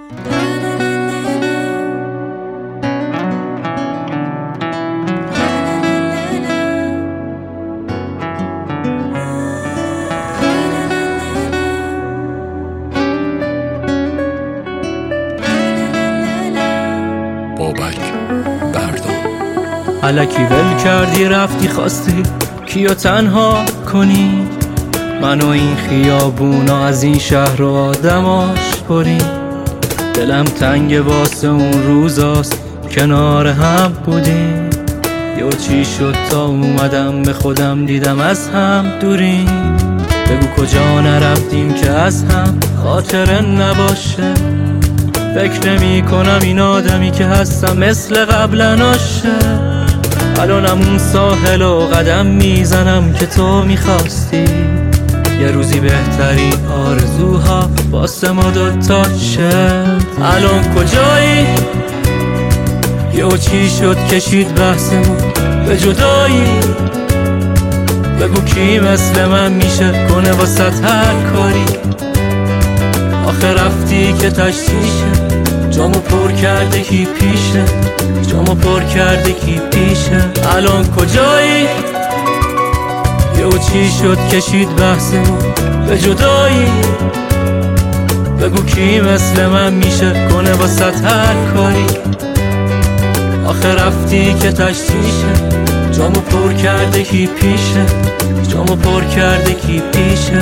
بابک بردار. الکی ول کردی رفتی خواستی کیو تنها کنی، منو این خیابونا از این شهر و آدماش پری. دلم تنگ واسه اون روزاست کنار هم بودیم، یا چی شد تا اومدم به خودم دیدم از هم دوریم. بگو کجا نرفتیم که از هم خاطره نباشه، فکر نمی کنم این آدمی که هستم مثل قبلا ناشه. الانم اون ساحل و قدم میزنم که تو میخواستی، یه روزی بهترین آرزوها واسه ما دوتا شد. الان کجایی؟ یه چی شد کشید بحثمون به جدایی. بگو کی مثل من میشه کنه واسه هر کاری. آخه رفتی که تشتیشه، جامو پر کرده کی پیشه، جامو پر کرده کی پیشه. الان کجایی؟ یه چی شد کشید بحثمون به جدایی. بگو کی مثل من میشه کنه واسه هر کاری. آخه رفتی که تشتیشه، جامو پر کرده کی پیشه، جامو پر کرده کی پیشه.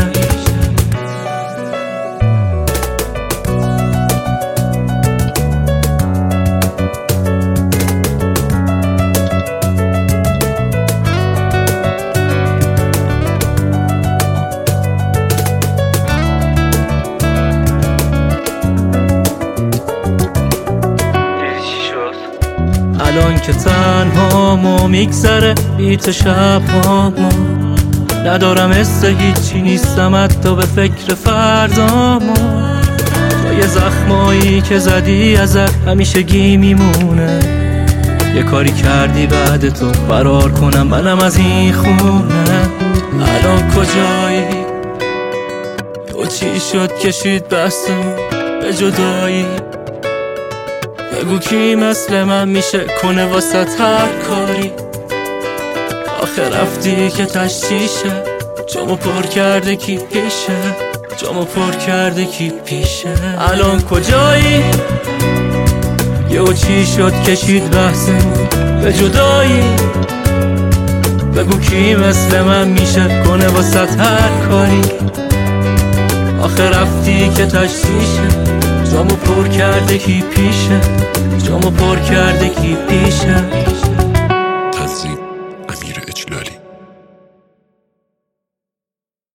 الان که تنهامو میگذره بیت شبهامو، ندارم حس هیچی نیستم حتی به فکر فردامو. جای زخمایی که زدی ازت همیشگی میمونه، یه کاری کردی بعد تو فرار کنم منم از این خونه. الان کجایی؟ تو چی شد کشید بحثمون به جدایی. بگو کی مثل من میشه کنه واسه هر کاری. آخه رفتی که تشتیشه، جامو پر کرده کی پیشه، جامو پر کرده کی پیشه. الان کجایی؟ یه چی شد کشید بحثمون به جدایی. بگو کی مثل من میشه کنه واسه هر کاری. آخه رفتی که تشتیشه، جامو پر کرده کی پیشه، جامو پر کرده کی پیشه.